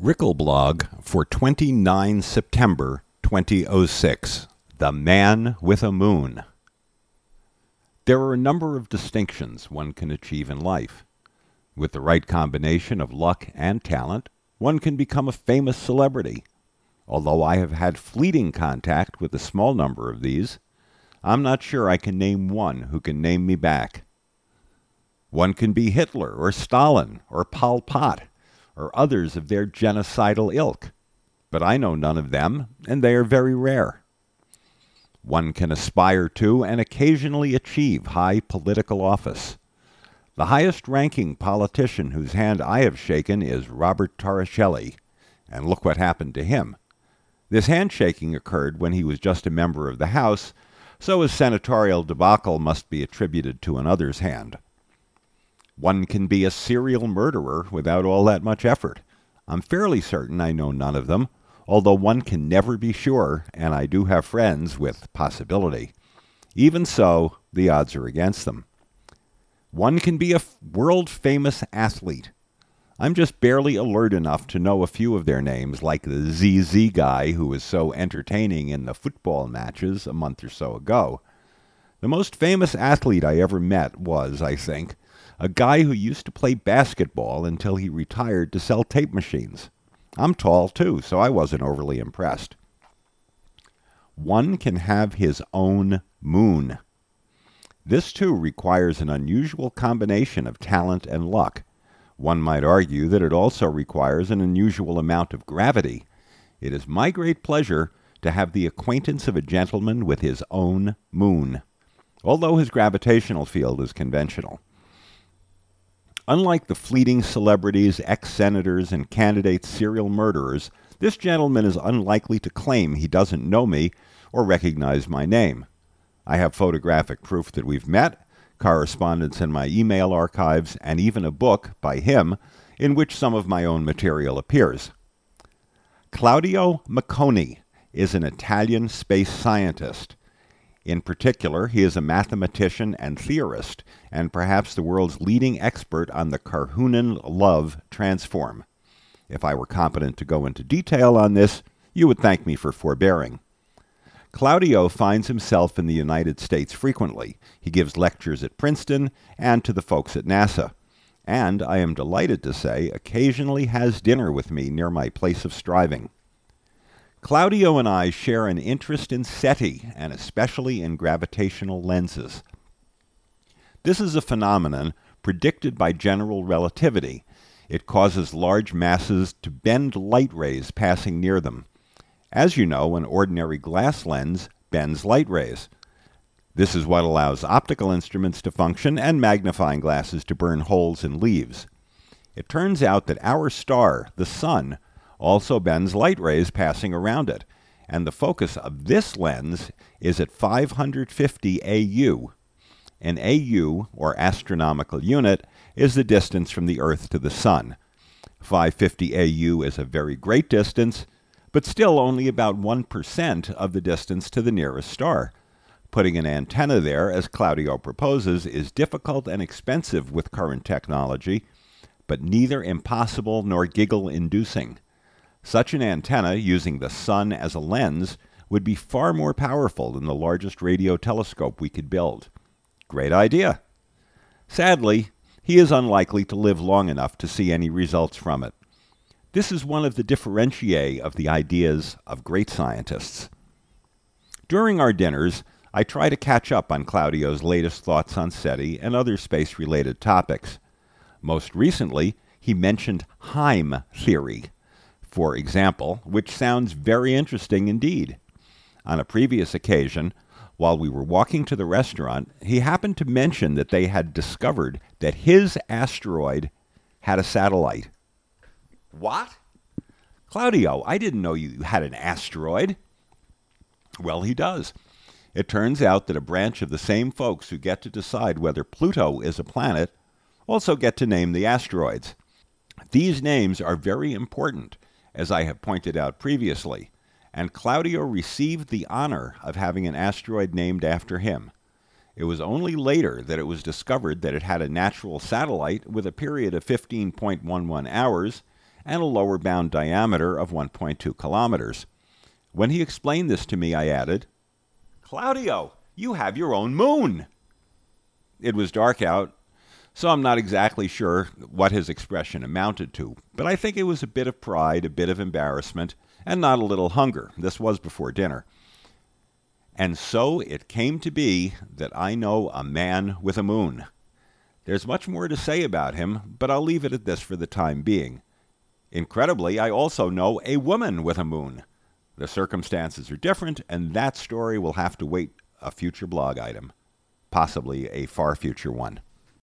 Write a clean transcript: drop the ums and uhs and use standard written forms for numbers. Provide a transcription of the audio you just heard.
Rickelblog for 29 September 2006. The Man with a Moon. There are a number of distinctions one can achieve in life. With the right combination of luck and talent, one can become a famous celebrity. Although I have had fleeting contact with a small number of these, I'm not sure I can name one who can name me back. One can be Hitler or Stalin or Pol Pot or others of their genocidal ilk, but I know none of them, and they are very rare. One can aspire to and occasionally achieve high political office. The highest-ranking politician whose hand I have shaken is Robert Torricelli, and look what happened to him. This handshaking occurred when he was just a member of the House, so his senatorial debacle must be attributed to another's hand. One can be a serial murderer without all that much effort. I'm fairly certain I know none of them, although one can never be sure, and I do have friends with possibility. Even so, the odds are against them. One can be a world-famous athlete. I'm just barely alert enough to know a few of their names, like the ZZ guy who was so entertaining in the football matches a month or so ago. The most famous athlete I ever met was, I think, a guy who used to play basketball until he retired to sell tape machines. I'm tall, too, so I wasn't overly impressed. One can have his own moon. This, too, requires an unusual combination of talent and luck. One might argue that it also requires an unusual amount of gravity. It is my great pleasure to have the acquaintance of a gentleman with his own moon, although his gravitational field is conventional. Unlike the fleeting celebrities, ex-senators, and candidate serial murderers, this gentleman is unlikely to claim he doesn't know me or recognize my name. I have photographic proof that we've met, correspondence in my email archives, and even a book by him in which some of my own material appears. Claudio Macconi is an Italian space scientist. In particular, he is a mathematician and theorist, and perhaps the world's leading expert on the Karhunen-Love transform. If I were competent to go into detail on this, you would thank me for forbearing. Claudio finds himself in the United States frequently. He gives lectures at Princeton and to the folks at NASA, and, I am delighted to say, occasionally has dinner with me near my place of striving. Claudio and I share an interest in SETI, and especially in gravitational lenses. This is a phenomenon predicted by general relativity. It causes large masses to bend light rays passing near them. As you know, an ordinary glass lens bends light rays. This is what allows optical instruments to function and magnifying glasses to burn holes in leaves. It turns out that our star, the Sun, also bends light rays passing around it, and the focus of this lens is at 550 AU. An AU, or astronomical unit, is the distance from the Earth to the Sun. 550 AU is a very great distance, but still only about 1% of the distance to the nearest star. Putting an antenna there, as Claudio proposes, is difficult and expensive with current technology, but neither impossible nor giggle-inducing. Such an antenna, using the Sun as a lens, would be far more powerful than the largest radio telescope we could build. Great idea. Sadly, he is unlikely to live long enough to see any results from it. This is one of the differentiae of the ideas of great scientists. During our dinners, I try to catch up on Claudio's latest thoughts on SETI and other space-related topics. Most recently, he mentioned Heim theory, for example, which sounds very interesting indeed. On a previous occasion, while we were walking to the restaurant, he happened to mention that they had discovered that his asteroid had a satellite. What? Claudio, I didn't know you had an asteroid. Well, he does. It turns out that a branch of the same folks who get to decide whether Pluto is a planet also get to name the asteroids. These names are very important, as I have pointed out previously, and Claudio received the honor of having an asteroid named after him. It was only later that it was discovered that it had a natural satellite with a period of 15.11 hours and a lower bound diameter of 1.2 kilometers. When he explained this to me, I added, "Claudio, you have your own moon!" It was dark out, so I'm not exactly sure what his expression amounted to, but I think it was a bit of pride, a bit of embarrassment, and not a little hunger. This was before dinner. And so it came to be that I know a man with a moon. There's much more to say about him, but I'll leave it at this for the time being. Incredibly, I also know a woman with a moon. The circumstances are different, and that story will have to wait a future blog item, possibly a far future one.